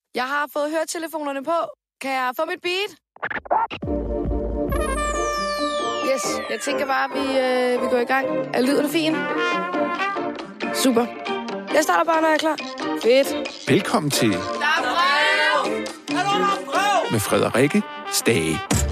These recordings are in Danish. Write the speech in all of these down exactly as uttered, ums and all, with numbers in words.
Jeg har fået høretelefonerne på. Kan jeg få mit beat? Yes, jeg tænker bare, at vi, øh, vi går i gang. Er lyden fin? Super. Jeg starter bare, når jeg er klar. Fedt. Velkommen til... Der er brev! Hallo, der er brev! Med Frederikke Stage.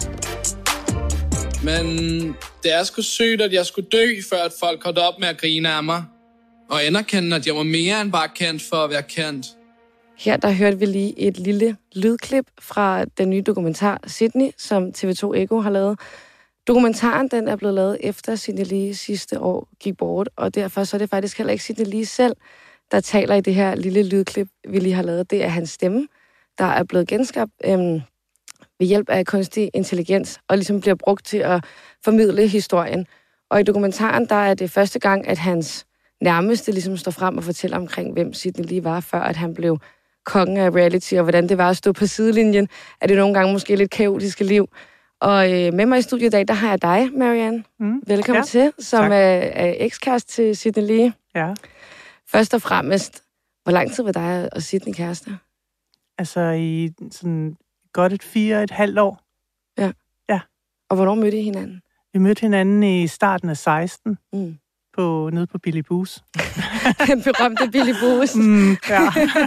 Men det er sgu sygt, at jeg skulle dø, før at folk holdt op med at grine af mig. Og anerkende, at jeg var mere end bare kendt for at være kendt. Her der hørte vi lige et lille lydklip fra den nye dokumentar Sydney, som T V to Echo har lavet. Dokumentaren den er blevet lavet efter Sydney Lee sidste år gik bort, og derfor så er det faktisk heller ikke Sydney Lee selv, der taler i det her lille lydklip, vi lige har lavet. Det er hans stemme, der er blevet genskabt øhm, ved hjælp af kunstig intelligens, og ligesom bliver brugt til at formidle historien. Og i dokumentaren, der er det første gang, at hans nærmeste ligesom står frem og fortæller omkring, hvem Sydney Lee var, før at han blev kongen af reality, og hvordan det var at stå på sidelinjen af det nogle gange måske lidt kaotiske liv. Og øh, med mig i studiet i dag, der har jeg dig, Marianne. Mm. Velkommen ja. til, som er, er ekskæreste til Sydney Lee. Ja. Først og fremmest, hvor lang tid var dig og Sydney kærester? Altså i sådan godt et fire, et halvt år. Ja. Ja. Og hvornår mødte I hinanden? Vi mødte hinanden i starten af seksten, mm. på, nede på Billy Boos. Den berømte Billy Boos. Mm, ja.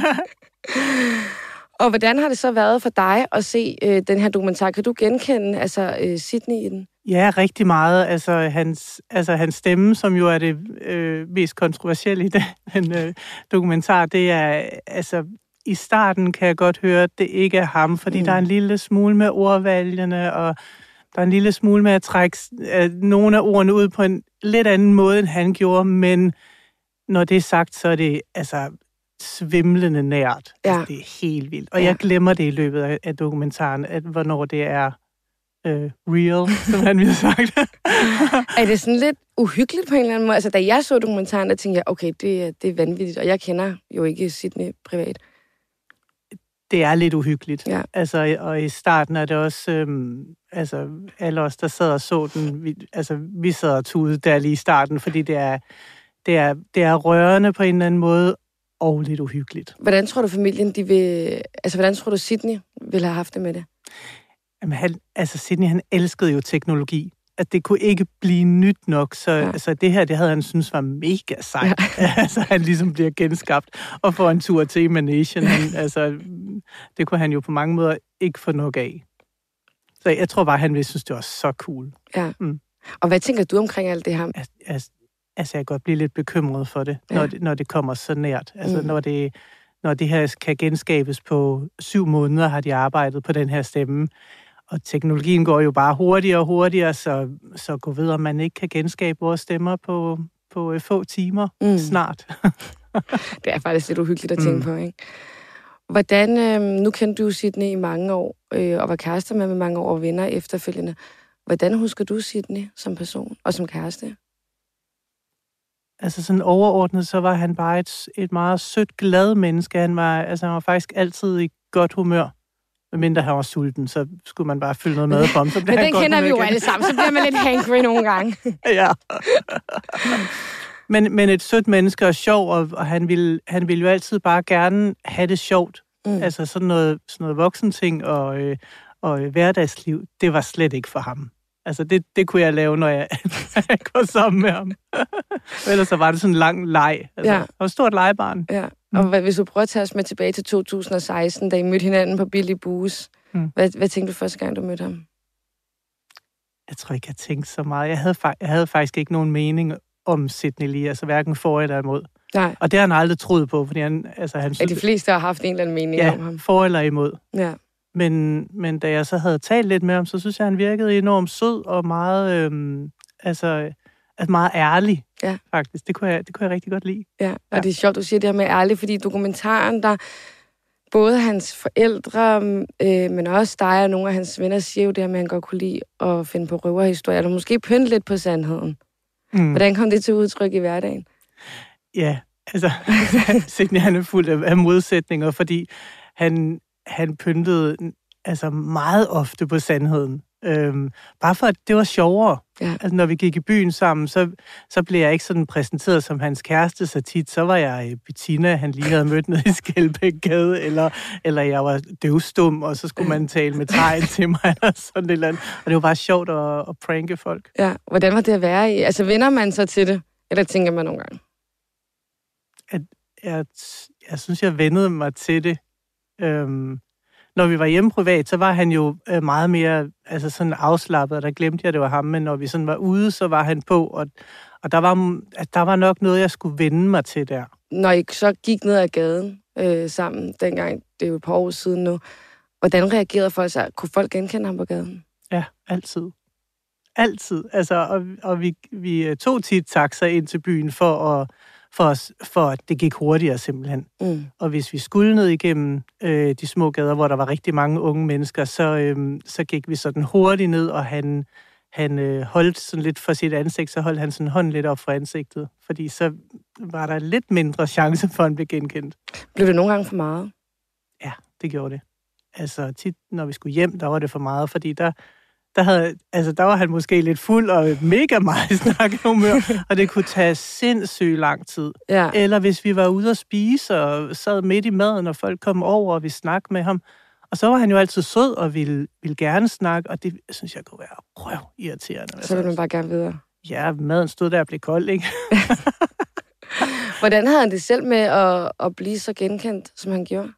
Og hvordan har det så været for dig at se øh, den her dokumentar? Kan du genkende altså, øh, Sydney i den? Ja, rigtig meget. Altså hans, altså, hans stemme, som jo er det øh, mest kontroversielle i den, den øh, dokumentar, det er, altså, i starten kan jeg godt høre, at det ikke er ham, fordi mm. der er en lille smule med ordvalgene, og der er en lille smule med at trække øh, nogle af ordene ud på en lidt anden måde, end han gjorde, men når det er sagt, så er det altså svimlende nært. Ja. Altså, det er helt vildt. Og ja. jeg glemmer det i løbet af, af dokumentaren, at hvornår det er øh, real, som han ville have sagt. Er det sådan lidt uhyggeligt på en eller anden måde? Altså, da jeg så dokumentaren, der tænkte jeg, okay, det, det er vanvittigt, og jeg kender jo ikke Sydney privat. Det er lidt uhyggeligt. Ja. Altså, og i starten er det også, øhm, altså, alle os, der sad og så den, vi, altså, vi sad og tudede der lige i starten, fordi det er, det er, det er rørende på en eller anden måde, og lidt uhyggeligt. Hvordan tror du, familien, de vil... Altså, hvordan tror du, Sydney ville have haft det med det? Jamen, han, altså, Sydney, han elskede jo teknologi. At det kunne ikke blive nyt nok, så ja. altså, det her, det havde han synes var mega sejt. Ja. Altså, han ligesom bliver genskabt og får en tur til Emanation. Han, altså, det kunne han jo på mange måder ikke få nok af. Så jeg tror bare, han ville synes, det var så cool. Ja. Mm. Og hvad tænker du omkring alt det her? Altså, altså, altså jeg kan godt blive lidt bekymret for det, ja. når, det når det kommer så nært. Altså, mm. når, det, når det her kan genskabes på syv måneder, har de arbejdet på den her stemme. Og teknologien går jo bare hurtigere og hurtigere, så, så gå ved, om man ikke kan genskabe vores stemmer på, på få timer mm. snart. Det er faktisk lidt uhyggeligt at tænke mm. på, ikke? Hvordan, øh, nu kendte du Sydney i mange år, øh, og var kærester med med mange år og venner efterfølgende. Hvordan husker du Sydney som person og som kæreste? Altså sådan overordnet, så var han bare et, et meget sødt, glad menneske. Han var, altså, han var faktisk altid i godt humør. Medmindre han var sulten, så skulle man bare fylde noget mad på ham. Så men den kender vi jo igen. Alle sammen, så bliver man lidt hangry nogle gange. Ja. men, men et sødt menneske og sjov, og, og han, ville, han ville jo altid bare gerne have det sjovt. Mm. Altså sådan noget, sådan noget voksenting og, øh, og øh, hverdagsliv, det var slet ikke for ham. Altså det, det kunne jeg lave, når jeg, jeg går sammen med ham. Ellers så var det sådan en lang leg. Altså, ja. Og et stort legebarn. Ja. Og hvad, hvis du prøver at tage os med tilbage til to tusind og seksten, da I mødte hinanden på Billy Boos, mm. hvad, hvad tænkte du første gang, du mødte ham? Jeg tror ikke, jeg tænkte så meget. Jeg havde, jeg havde faktisk ikke nogen mening om Sydney Lee, altså hverken for eller imod. Nej. Og det har han aldrig troet på, fordi han... Altså, han ja, de fleste har haft en eller anden mening ja, om ham. for eller imod. Ja. Men, men da jeg så havde talt lidt med ham, så synes jeg, han virkede enormt sød og meget, øhm, altså, altså meget ærlig, ja. faktisk. Det kunne, jeg, det kunne jeg rigtig godt lide. Ja, og ja. Det er sjovt, du siger det her med ærlig, fordi dokumentaren, der både hans forældre, øh, men også dig og nogle af hans venner, siger jo det her med, at han godt kunne lide at finde på røverhistorier, eller måske pynte lidt på sandheden. Mm. Hvordan kom det til udtryk i hverdagen? Ja, altså, Sydney, han er fuld af, af modsætninger, fordi han... han pyntede altså meget ofte på sandheden. Øhm, bare for, at det var sjovere. Ja. Altså, når vi gik i byen sammen, så, så blev jeg ikke sådan præsenteret som hans kæreste så tit. Så var jeg Bettina, han lige havde mødt nede i Skelbækgade, eller, eller jeg var døvstum, og så skulle man tale med tegn til mig, eller sådan et eller andet. Og det var bare sjovt at, at pranke folk. Ja, hvordan var det at være i? Altså, vender man så til det, eller tænker man nogle gange? At jeg, jeg synes, jeg vendede mig til det. Øhm, når vi var hjemme privat, så var han jo øh, meget mere altså sådan afslappet, og der glemte jeg, det var ham, men når vi sådan var ude, så var han på, og, og der, var, at der var nok noget, jeg skulle vende mig til der. Når I så gik ned ad gaden øh, sammen dengang, det er jo et par år siden nu, hvordan reagerede folk så? Kunne folk genkende ham på gaden? Ja, altid. Altid. Altså, og, og vi, vi tog tit taxa ind til byen for at For, os, for at det gik hurtigere simpelthen. Mm. Og hvis vi skulle ned igennem øh, de små gader, hvor der var rigtig mange unge mennesker, så, øh, så gik vi sådan hurtigt ned, og han, han øh, holdt sådan lidt for sit ansigt, så holdt han sådan hånden lidt op for ansigtet, fordi så var der lidt mindre chance for, at han blev genkendt. Blev det nogle gange for meget? Ja, det gjorde det. Altså tit, når vi skulle hjem, der var det for meget, fordi der Der, havde, altså, der var han måske lidt fuld og mega meget snakkehumør, og det kunne tage sindssygt lang tid. Ja. Eller hvis vi var ude at spise og sad midt i maden, og folk kom over, og vi snakkede med ham. Og så var han jo altid sød og ville, ville gerne snakke, og det synes jeg kunne være røvirriterende. Så ville man bare gerne videre. Ja, maden stod der og blev kold, ikke? Hvordan havde han det selv med at, at blive så genkendt, som han gjorde?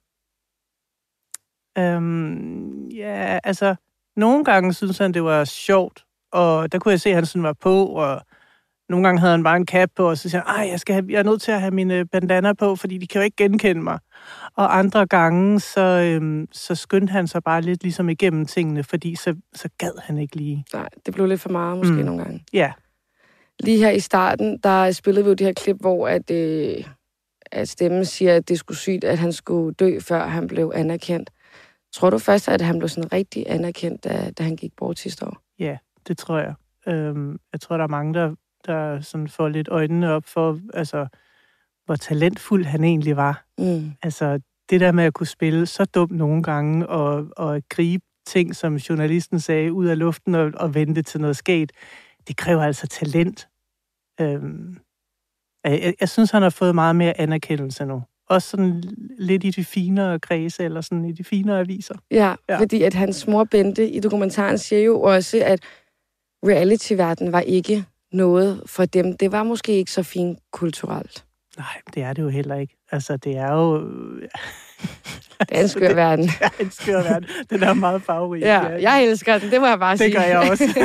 Øhm, ja, altså... Nogle gange synes han, det var sjovt, og der kunne jeg se, at han sådan var på, og nogle gange havde han bare en cap på, og så siger han, ej, jeg, skal have, jeg er nødt til at have mine bandaner på, fordi de kan jo ikke genkende mig. Og andre gange, så, øhm, så skyndte han sig bare lidt ligesom igennem tingene, fordi så, så gad han ikke lige. Nej, det blev lidt for meget måske mm. nogle gange. Ja. Lige her i starten, der spillede vi jo det her klip, hvor at, øh, at stemmen siger, at det skulle sygt, at han skulle dø, før han blev anerkendt. Tror du først, at han blev sådan rigtig anerkendt, da, da han gik bort sidste år? Ja, det tror jeg. Øhm, jeg tror, der er mange, der, der sådan får lidt øjnene op for, altså, hvor talentfuld han egentlig var. Mm. Altså, det der med at kunne spille så dumt nogle gange, og, og gribe ting, som journalisten sagde, ud af luften og, og vente til noget sket, det kræver altså talent. Øhm, jeg, jeg synes, han har fået meget mere anerkendelse nu. Også sådan lidt i de finere kredse, eller sådan i de finere aviser. Ja, ja, fordi at hans mor Bente i dokumentaren siger jo også, at reality-verdenen var ikke noget for dem. Det var måske ikke så fint kulturelt. Nej, det er det jo heller ikke. Altså, det er jo... Det er en skør verden. Det er en skør verden. Den er meget farverig. Ja, jeg elsker den, det må jeg bare sige. Det gør jeg også.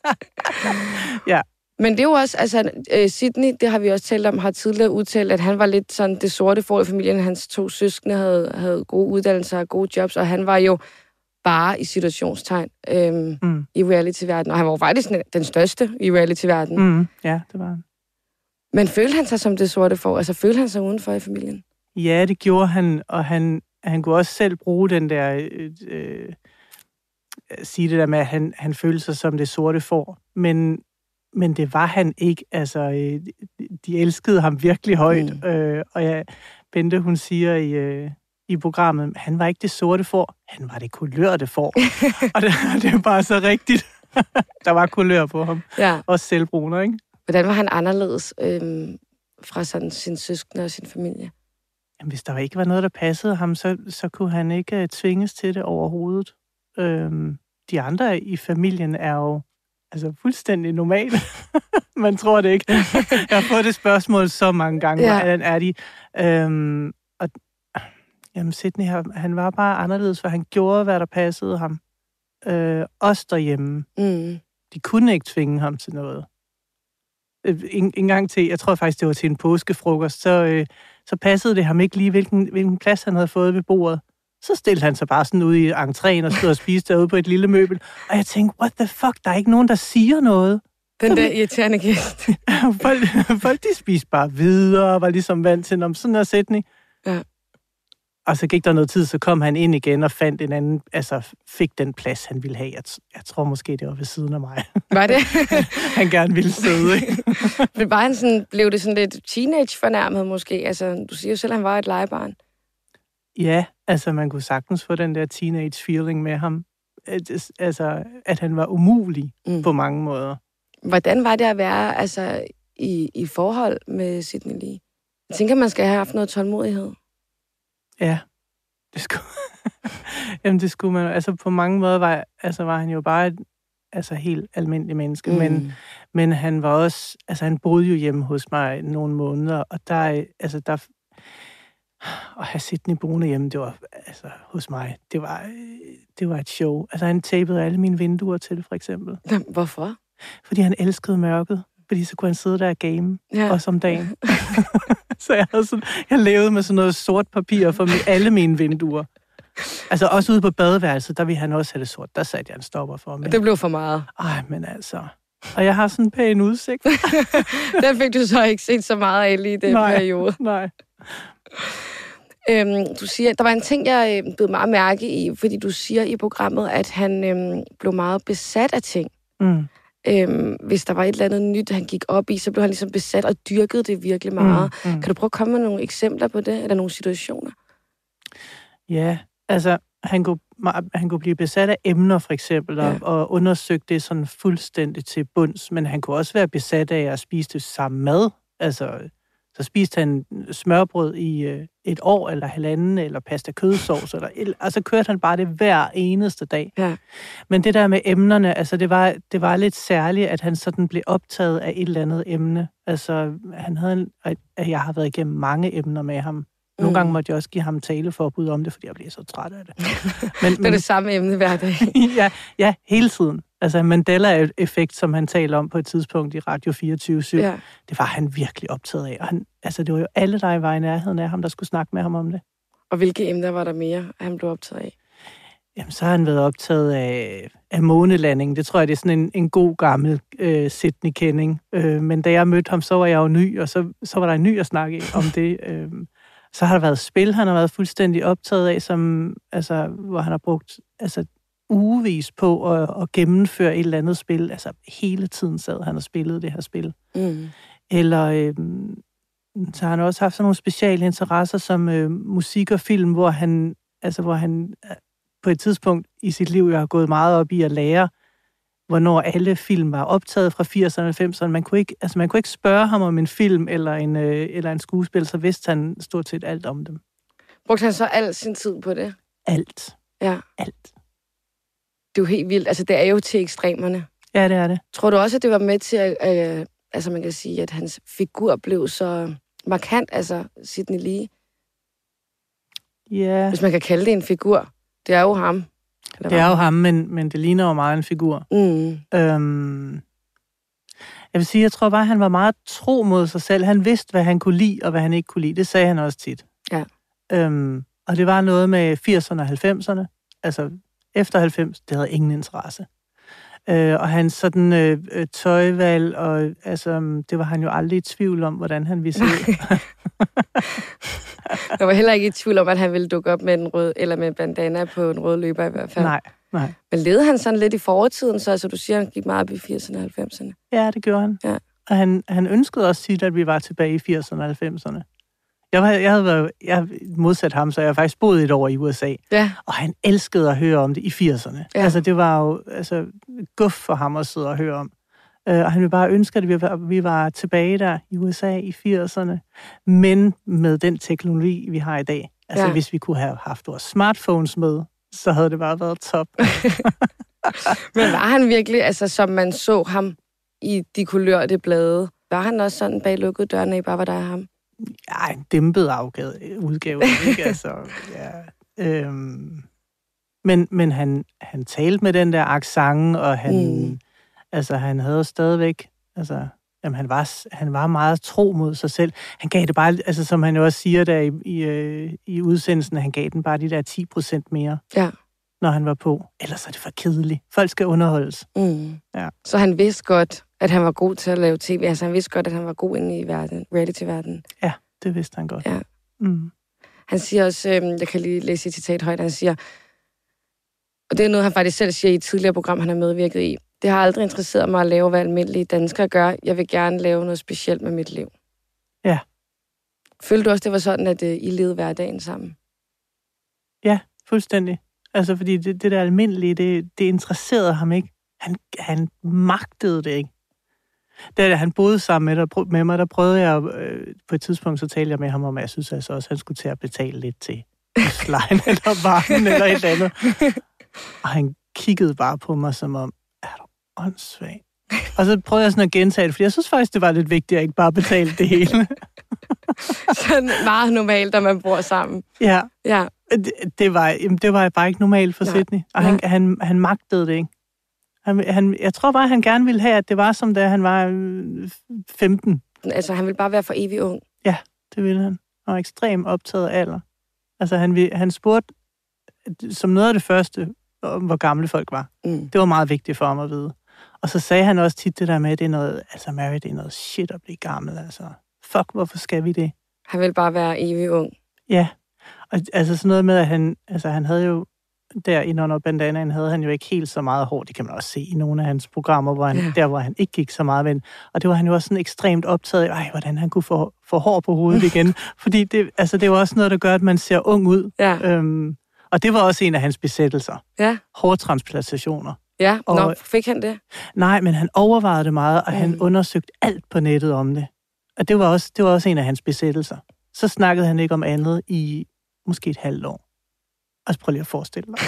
Ja. Men det er jo også, altså, øh, Sydney, det har vi også talt om, har tidligere udtalt, at han var lidt sådan det sorte for i familien. Hans to søskende havde, havde gode uddannelser og gode jobs, og han var jo bare i situationstegn øhm, mm. i reality-verdenen. Og han var jo faktisk den største i reality-verdenen. Mm. Ja, det var han. Men følte han sig som det sorte for? Altså, følte han sig udenfor i familien? Ja, det gjorde han, og han, han kunne også selv bruge den der... Øh, øh, sige det der med, at han, han følte sig som det sorte for. Men... Men det var han ikke. Altså, de elskede ham virkelig højt. Mm. Øh, og ja, Bente, hun siger i, øh, i programmet, han var ikke det sorte får, han var det kulørte får. Og det, det er bare så rigtigt. Der var kulør på ham. Ja. Også selvbruner, ikke? Hvordan var han anderledes øh, fra sådan sin søskende og sin familie? Jamen, hvis der ikke var noget, der passede ham, så, så kunne han ikke uh, tvinges til det overhovedet. Øh, de andre i familien er jo altså fuldstændig normalt. Man tror det ikke. Jeg har fået det spørgsmål så mange gange. Ja. Hvordan er de? Øhm, og, jamen, Sydney, han var bare anderledes, for han gjorde, hvad der passede ham. Øh, os derhjemme. Mm. De kunne ikke tvinge ham til noget. En, en gang til, jeg tror faktisk, det var til en påskefrokost, så, øh, så passede det ham ikke lige, hvilken, hvilken plads han havde fået ved bordet. Så stillede han sig bare sådan ude i entréen og stod og spiste derude på et lille møbel. Og jeg tænkte, what the fuck, der er ikke nogen, der siger noget. Den der irriterende gæst. folk, folk, de spiste bare videre og var ligesom vant til, om sådan her Sydney. Ja. Og så gik der noget tid, så kom han ind igen og fandt en anden, altså fik den plads, han ville have. Jeg, jeg tror måske, det var ved siden af mig. Var det? Han gerne ville sidde, ikke? Men var han sådan, blev det sådan lidt teenage-fornærmet måske? Altså, du siger jo selv, at han var et legebarn. Ja, altså man kunne sagtens få den der teenage-feeling med ham. Altså, at han var umulig mm. på mange måder. Hvordan var det at være altså, i, i forhold med Sidney Lee? Jeg tænker, man skal have haft noget tålmodighed. Ja, det skulle, Jamen, det skulle man. Altså, på mange måder var, altså, var han jo bare et altså, helt almindelig menneske, mm. men, men han var også, altså, han boede jo hjemme hos mig nogle måneder, og der, altså, der, at have Sidney boende hjemme, det var, altså, hos mig, det var, det var et show. Altså, han tapede alle mine vinduer til, for eksempel. Hvorfor? Fordi han elskede mørket. Fordi så kunne han sidde der og game, ja. Også om dagen. Så jeg, havde sådan, jeg levede med sådan noget sort papir for alle mine vinduer. Altså også ude på badeværelset, der ville han også have det sort. Der satte jeg en stopper for mig. Det blev for meget. Ej, men altså. Og jeg har sådan en pæn udsigt. Den fik du så ikke set så meget af lige i den nej, periode. Nej, øhm, du siger, der var en ting, jeg øh, blev meget mærke i, fordi du siger i programmet, at han øh, blev meget besat af ting. Mm. Øhm, hvis der var et eller andet nyt, han gik op i, så blev han ligesom besat og dyrkede det virkelig meget. Mm, mm. Kan du prøve at komme med nogle eksempler på det, eller nogle situationer? Ja, altså, han kunne, han kunne blive besat af emner, for eksempel, og, ja. og undersøge det sådan fuldstændig til bunds, men han kunne også være besat af at spise det samme mad. Altså, så spiste han smørbrød i øh, et år, eller halvanden, eller pasta kødsovs, eller, altså kørte han bare det hver eneste dag. Ja. Men det der med emnerne, altså det var, det var lidt særligt, at han sådan blev optaget af et eller andet emne. Altså, han havde, at jeg har været igennem mange emner med ham. Nogle mm. gange måtte jeg også give ham taleforbud om det, fordi jeg blev så træt af det. Men, det er men, det samme emne hver dag. ja, ja, hele tiden. Altså Mandela-effekt, som han taler om på et tidspunkt i Radio fireogtyve syv, ja. Det var han virkelig optaget af. Og han, altså, det var jo alle, der var i nærheden af ham, der skulle snakke med ham om det. Og hvilke emner var der mere, han blev optaget af? Jamen, så har han været optaget af, af månelandingen. Det tror jeg, det er sådan en, en god gammel øh, Sidney-kending. Øh, men da jeg mødte ham, så var jeg jo ny, og så, så var der en ny at snakke om det. Øh, så har der været spil, han har været fuldstændig optaget af, som, altså, hvor han har brugt altså, ugevis på at, at gennemføre et eller andet spil. Altså hele tiden sad han og spillede det her spil. Mm. Eller øh, så har han også haft sådan nogle speciale interesser som øh, musik og film, hvor han, altså, hvor han på et tidspunkt i sit liv jo har gået meget op i at lære, hvornår alle film var optaget fra firserne og halvfemserne. Man kunne ikke, altså man kunne ikke spørge ham om en film eller en, øh, eller en skuespil, så vidste han stort set alt om dem. Brugte han så al sin tid på det? Alt. Ja. Alt. Det er jo helt vildt. Altså, det er jo til ekstremerne. Ja, det er det. Tror du også, at det var med til, at, øh, altså man kan sige, at hans figur blev så markant, altså Sidney Lee? Ja. Hvis man kan kalde det en figur. Det er jo ham. Det er jo ham, men, men det ligner jo meget en figur. Mm. Øhm, jeg vil sige, jeg tror bare, han var meget tro mod sig selv. Han vidste, hvad han kunne lide, og hvad han ikke kunne lide. Det sagde han også tit. Ja. Øhm, og det var noget med firserne og halvfemserne. Altså, efter halvfems, det havde ingen interesse. Øh, og hans sådan øh, tøjvalg, og altså, det var han jo aldrig i tvivl om, hvordan han ville se ud. Jeg var heller ikke i tvivl om, at han ville dukke op med en rød, eller med en bandana på en rød løber i hvert fald. Nej, nej. Men levede han sådan lidt i fortiden, så altså, du siger, han gik meget op i firserne og halvfemserne? Ja, det gjorde han. Ja. Og han, han ønskede også tit, at vi var tilbage i firserne og halvfemserne. Jeg, var, jeg havde været, jeg modsat ham, så jeg faktisk boet et år i U S A. Ja. Og han elskede at høre om det i firserne. Ja. Altså, det var jo altså, guf for ham at sidde og høre om. Uh, og han ville bare ønske, at vi var, vi var tilbage der i U S A i firserne. Men med den teknologi, vi har i dag. Altså, ja. Hvis vi kunne have haft vores smartphones med, så havde det bare været top. Men var han virkelig, altså som man så ham i de kulørte blade, var han også sådan bag lukkede dørene, I bare var der af ham? Ja, en dæmpet afgave, udgave, ikke? Altså, ja. Øhm. Men, men han, han talte med den der accent, og han, mm. altså, han havde stadigvæk, altså, jamen, han var, han var meget tro mod sig selv. Han gav det bare, altså, som han jo også siger der i, i, i udsendelsen, han gav den bare de der ti procent mere, ja. Når han var på. Ellers er det for kedeligt. Folk skal underholdes. Mm. Ja. Så han vidste godt, at han var god til at lave tv. Altså han vidste godt, at han var god inde i verden, reality-verdenen. Ja, det vidste han godt. Ja. Mm. Han siger også, øh, jeg kan lige læse et citat højt, han siger, og det er noget, han faktisk selv siger i et tidligere program, han har medvirket i. Det har aldrig interesseret mig at lave, hvad almindelige danskere gør. Jeg vil gerne lave noget specielt med mit liv. Ja. Følte du også, det var sådan, at øh, I levede hverdagen sammen? Ja, fuldstændig. Altså, fordi det, det der almindelige, det, det interesserede ham ikke. Han, han magtede det ikke. Da han boede sammen med, der, med mig, der prøvede jeg, øh, på et tidspunkt, så talte jeg med ham om, at jeg synes altså også, at han skulle til at betale lidt til huslejen eller varmen eller et eller andet. Og han kiggede bare på mig som om, er du åndssvag? Og så prøvede jeg sådan at gentage det, fordi jeg synes faktisk, det var lidt vigtigt at ikke bare betale det hele. Sådan meget normalt, når man bor sammen. Ja, Ja. det, det, var, jamen, det var bare ikke normalt for Nej. Sydney. Og han, han, han magtede det ikke. Han, han, jeg tror bare, han gerne ville have, at det var som da han var øh, femten. Altså, han vil bare være for evig ung. Ja, det ville han. Han var ekstremt optaget af alder. Altså, han, han spurgte som noget af det første, om hvor gamle folk var. Mm. Det var meget vigtigt for ham at vide. Og så sagde han også tit det der med, at det er noget, altså Mary, det er noget shit at blive gammel, altså. Fuck, hvorfor skal vi det? Han vil bare være evig ung. Ja, og altså sådan noget med, at han, altså han havde jo, der i Under Bandanaen havde han jo ikke helt så meget hår. Det kan man også se i nogle af hans programmer, hvor han, Ja. der hvor han ikke gik så meget ven. Og det var han jo også sådan ekstremt optaget af, ej, hvordan han kunne få, få hår på hovedet igen. Fordi det, altså, det er jo også noget, der gør, at man ser ung ud. Ja. Øhm, og det var også en af hans besættelser. Ja. Hårtransplantationer. Ja, Og- nå, fik han det? Nej, men han overvejede det meget, og mm. han Mm. undersøgte alt på nettet om det. Og det var, også, det var også en af hans besættelser. Så snakkede han ikke om andet i måske et halvt år. Og så prøv lige at forestille dig.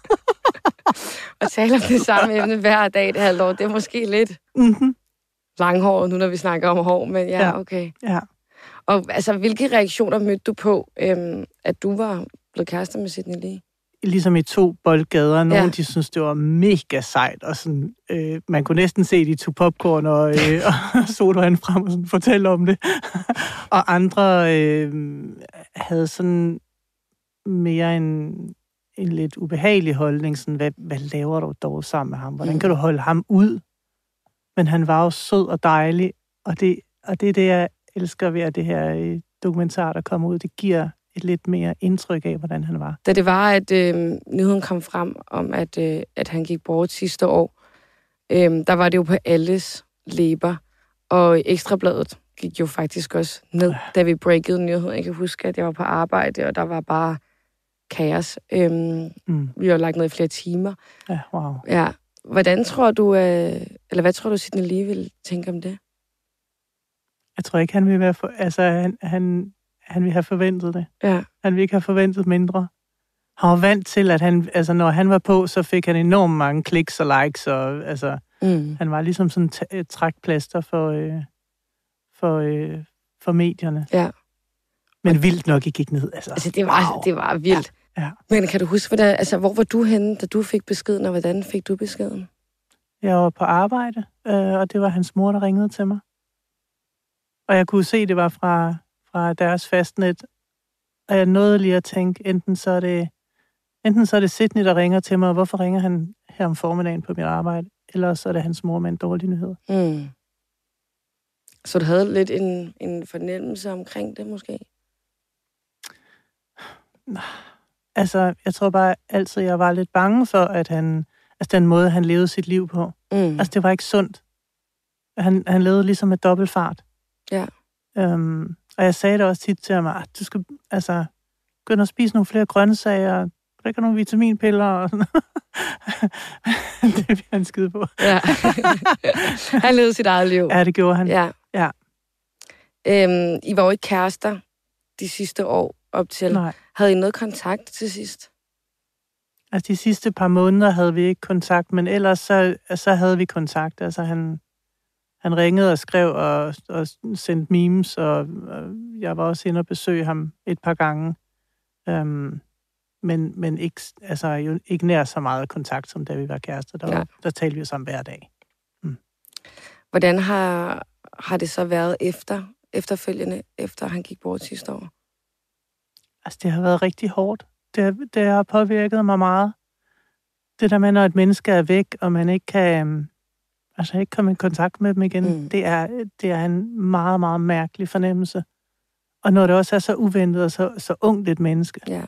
Og tale om det samme emne hver dag det halvt år, det er måske lidt Mm-hmm. langhåret nu, når vi snakker om hår, men ja, Ja. okay. Ja. Og altså, hvilke reaktioner mødte du på, øhm, at du var blevet kærester med Sydney Lee? Ligesom i to boldgader. Nogle, Ja. ja. de synes det var mega sejt. Og sådan, øh, man kunne næsten se, de tog popcorn og, øh, og sodavand frem og sådan, fortælle om det. Og andre øh, havde sådan mere en, en lidt ubehagelig holdning. Sådan, hvad, hvad laver du dog sammen med ham? Hvordan Mm. kan du holde ham ud? Men han var jo sød og dejlig. Og det, og det er det, jeg elsker ved at det her øh, dokumentar, der kommer ud. Det giver et lidt mere indtryk af, hvordan han var. Da det var, at øh, nyheden kom frem om, at, øh, at han gik bort sidste år, øh, der var det jo på alles læber. Og Ekstrabladet gik jo faktisk også ned, da vi breakede nyheden. Jeg kan huske, at jeg var på arbejde, og der var bare kaos. Øh, Mm. vi har lagt ned i flere timer. Ja, wow. Ja. Hvordan tror du, øh, eller hvad tror du, Sydney Lee vil tænke om det? Jeg tror ikke, han vil være for, altså, han, han, han vil have forventet det. Ja. Han vil ikke have forventet mindre. Han var vant til, at han, altså, når han var på, så fik han enormt mange kliks og likes, og altså, Mm. han var ligesom sådan t- et trækplaster for, øh, for, øh, for medierne. Ja. Men vildt nok, I gik ned. Altså, Altså, det var, wow. det var vildt. Ja, ja. Men kan du huske, hvordan, altså, hvor var du henne, da du fik beskeden, og hvordan fik du beskeden? Jeg var på arbejde, øh, og det var hans mor, der ringede til mig. Og jeg kunne se, at det var fra, fra deres fastnet. Og jeg nåede lige at tænke, enten så er det, enten så er det Sydney, der ringer til mig, og hvorfor ringer han her om formiddagen på mit arbejde? Eller så er det hans mor med en dårlig nyhed. Mm. Så du havde lidt en, en fornemmelse omkring det, måske? Altså, jeg tror bare altid, jeg var lidt bange for, at han, altså den måde, han levede sit liv på. Mm. Altså, det var ikke sundt. Han, han levede ligesom med dobbelt fart. Ja. Øhm, og jeg sagde det også tit til ham, at du skal altså begynde at spise nogle flere grøntsager, drikke nogle vitaminpiller og sådan. Det vil han skide på. Ja. Han levede sit eget liv. Ja, det gjorde han. Ja. Ja. Øhm, I var jo ikke kærester de sidste år op til. Nej. Havde I noget kontakt til sidst? Altså, de sidste par måneder havde vi ikke kontakt, men ellers så, så havde vi kontakt. Altså, han, han ringede og skrev og, og sendte memes, og, og jeg var også inde og besøge ham et par gange. Um, men men ikke, altså, jo ikke nær så meget kontakt, som da vi var kærester. Der, Ja. var, der talte vi jo sammen hver dag. Hvordan har, har det så været efter, efterfølgende, efter han gik bort sidste år? Altså, det har været rigtig hårdt. Det, har- det har påvirket mig meget. Det der med, når et menneske er væk, og man ikke kan øhm, altså ikke komme i kontakt med dem igen, Mm. mm. det, er, det er en meget, meget mærkelig fornemmelse. Og når det også er så uventet og så, så ungt et menneske. Ja.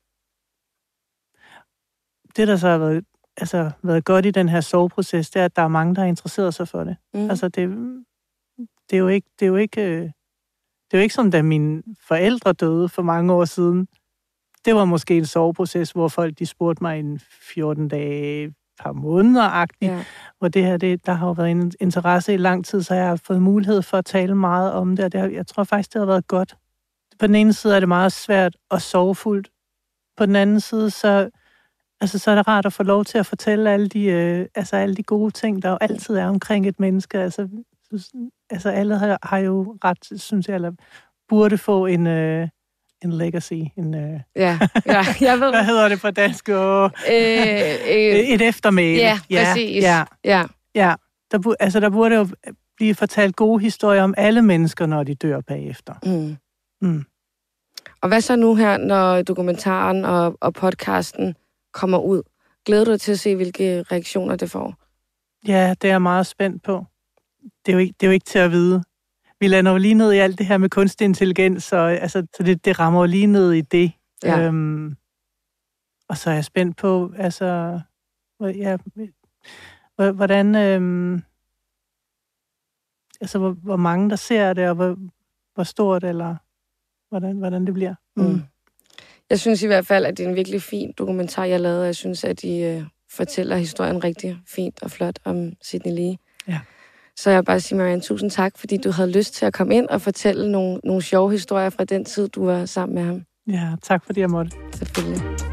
Det, der så har været, altså, været godt i den her soveproces, det er, at der er mange, der har interesseret sig for det. Mm. Altså, det, det er jo ikke, det er jo ikke, øh, det er jo ikke som, da mine forældre døde for mange år siden. Det var måske en soveproces, hvor folk de spurgte mig i en fjorten dage, par måneder-agtigt, Ja. hvor det her, det, der har jo været en interesse i lang tid, så jeg har fået mulighed for at tale meget om det, og det har, jeg tror faktisk, det har været godt. På den ene side er det meget svært og sorgfuldt. På den anden side, så, altså, så er det rart at få lov til at fortælle alle de, øh, altså, alle de gode ting, der jo altid er omkring et menneske. Altså, altså alle har, har jo ret, synes jeg, eller burde få en, øh, en legacy. En, øh, Ja, ja, jeg ved. hvad hedder det på dansk? Og, Øh, øh, et eftermæle. ja, præcis. Ja, ja. ja. Der, bu- altså, der burde jo blive fortalt gode historier om alle mennesker, når de dør bagefter. Mm. Mm. Og hvad så nu her, når dokumentaren og, og podcasten kommer ud? Glæder du dig til at se, hvilke reaktioner det får? Ja, det er jeg meget spændt på. Det er jo ikke, det er jo ikke til at vide. Vi lander jo lige ned i alt det her med kunstig intelligens, og altså, så det, det rammer jo lige ned i det. Ja. Øhm, og så er jeg spændt på, altså, ja, hvordan, øhm, altså, hvor, hvor mange der ser det, og hvor, hvor stort, eller hvordan, hvordan det bliver. Mm. Mm. Jeg synes i hvert fald, at det er en virkelig fin dokumentar, jeg lavede, og jeg synes, at de øh, fortæller historien rigtig fint og flot om Sydney Lee. Ja. Så jeg vil bare sige, Marianne, tusind tak, fordi du havde lyst til at komme ind og fortælle nogle, nogle sjove historier fra den tid, du var sammen med ham. Ja, tak fordi jeg måtte. Selvfølgelig.